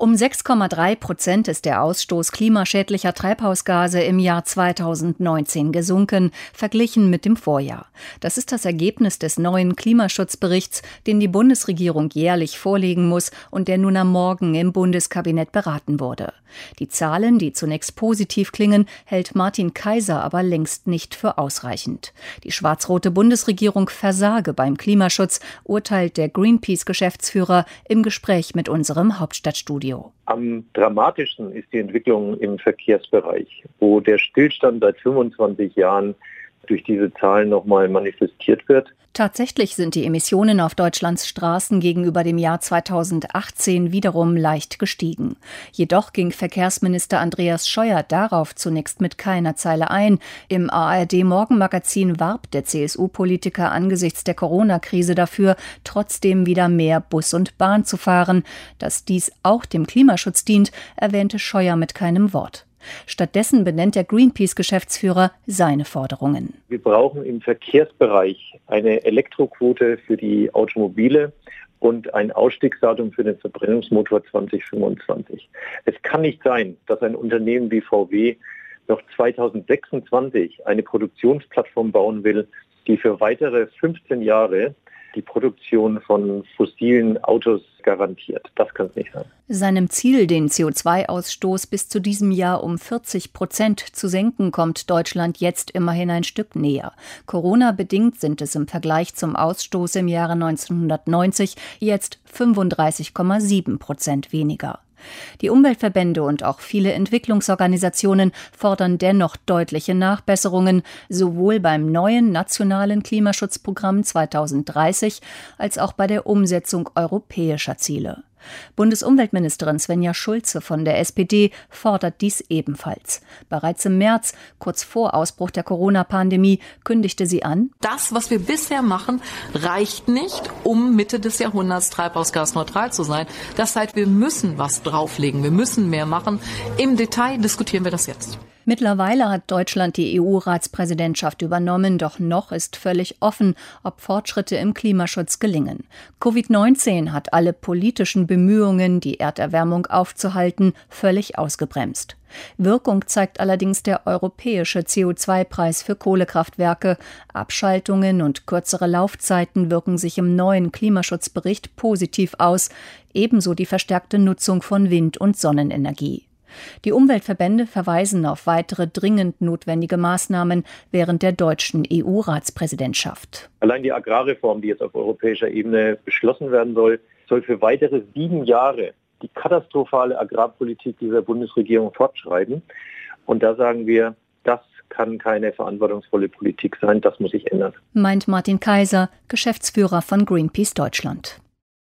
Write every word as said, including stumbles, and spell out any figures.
Um sechs Komma drei Prozent ist der Ausstoß klimaschädlicher Treibhausgase im Jahr zweitausendneunzehn gesunken, verglichen mit dem Vorjahr. Das ist das Ergebnis des neuen Klimaschutzberichts, den die Bundesregierung jährlich vorlegen muss und der nun am Morgen im Bundeskabinett beraten wurde. Die Zahlen, die zunächst positiv klingen, hält Martin Kaiser aber längst nicht für ausreichend. Die schwarz-rote Bundesregierung versage beim Klimaschutz, urteilt der Greenpeace-Geschäftsführer im Gespräch mit unserem Hauptstadtstudio. Am dramatischsten ist die Entwicklung im Verkehrsbereich, wo der Stillstand seit fünfundzwanzig Jahren durch diese Zahlen nochmal manifestiert wird. Tatsächlich sind die Emissionen auf Deutschlands Straßen gegenüber dem Jahr zweitausendachtzehn wiederum leicht gestiegen. Jedoch ging Verkehrsminister Andreas Scheuer darauf zunächst mit keiner Zeile ein. Im A R D-Morgenmagazin warb der C S U-Politiker angesichts der Corona-Krise dafür, trotzdem wieder mehr Bus und Bahn zu fahren. Dass dies auch dem Klimaschutz dient, erwähnte Scheuer mit keinem Wort. Stattdessen benennt der Greenpeace-Geschäftsführer seine Forderungen. Wir brauchen im Verkehrsbereich eine Elektroquote für die Automobile und ein Ausstiegsdatum für den Verbrennungsmotor zweitausendfünfundzwanzig. Es kann nicht sein, dass ein Unternehmen wie V W noch zweitausendsechsundzwanzig eine Produktionsplattform bauen will, die für weitere fünfzehn Jahre die Produktion von fossilen Autos garantiert. Das kann es nicht sein. Seinem Ziel, den C O zwei Ausstoß bis zu diesem Jahr um vierzig Prozent zu senken, kommt Deutschland jetzt immerhin ein Stück näher. Corona-bedingt sind es im Vergleich zum Ausstoß im Jahre neunzehnhundertneunzig jetzt fünfunddreißig Komma sieben Prozent weniger. Die Umweltverbände und auch viele Entwicklungsorganisationen fordern dennoch deutliche Nachbesserungen, sowohl beim neuen nationalen Klimaschutzprogramm zweitausenddreißig als auch bei der Umsetzung europäischer Ziele. Bundesumweltministerin Svenja Schulze von der S P D fordert dies ebenfalls. Bereits im März, kurz vor Ausbruch der Corona-Pandemie, kündigte sie an: Das, was wir bisher machen, reicht nicht, um Mitte des Jahrhunderts treibhausgasneutral zu sein. Das heißt, wir müssen was drauflegen, wir müssen mehr machen. Im Detail diskutieren wir das jetzt. Mittlerweile hat Deutschland die E U-Ratspräsidentschaft übernommen, doch noch ist völlig offen, ob Fortschritte im Klimaschutz gelingen. Covid neunzehn hat alle politischen Bemühungen, die Erderwärmung aufzuhalten, völlig ausgebremst. Wirkung zeigt allerdings der europäische C O zwei Preis für Kohlekraftwerke. Abschaltungen und kürzere Laufzeiten wirken sich im neuen Klimaschutzbericht positiv aus, ebenso die verstärkte Nutzung von Wind- und Sonnenenergie. Die Umweltverbände verweisen auf weitere dringend notwendige Maßnahmen während der deutschen E U-Ratspräsidentschaft. Allein die Agrarreform, die jetzt auf europäischer Ebene beschlossen werden soll, soll für weitere sieben Jahre die katastrophale Agrarpolitik dieser Bundesregierung fortschreiben. Und da sagen wir, das kann keine verantwortungsvolle Politik sein, das muss sich ändern. Meint Martin Kaiser, Geschäftsführer von Greenpeace Deutschland.